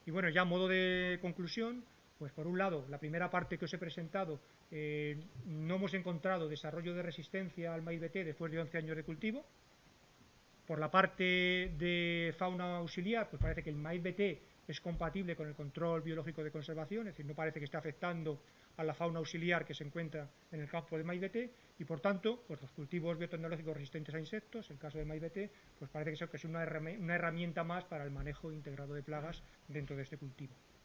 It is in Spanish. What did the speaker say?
Y bueno, ya a modo de conclusión, pues por un lado, la primera parte que os he presentado, no hemos encontrado desarrollo de resistencia al maíz BT después de 11 años de cultivo. Por la parte de fauna auxiliar, pues parece que el maíz BT es compatible con el control biológico de conservación, es decir, no parece que esté afectando a la fauna auxiliar que se encuentra en el campo de maíz BT y por tanto, pues los cultivos biotecnológicos resistentes a insectos, el caso del maíz BT, pues parece que es una herramienta más para el manejo integrado de plagas dentro de este cultivo.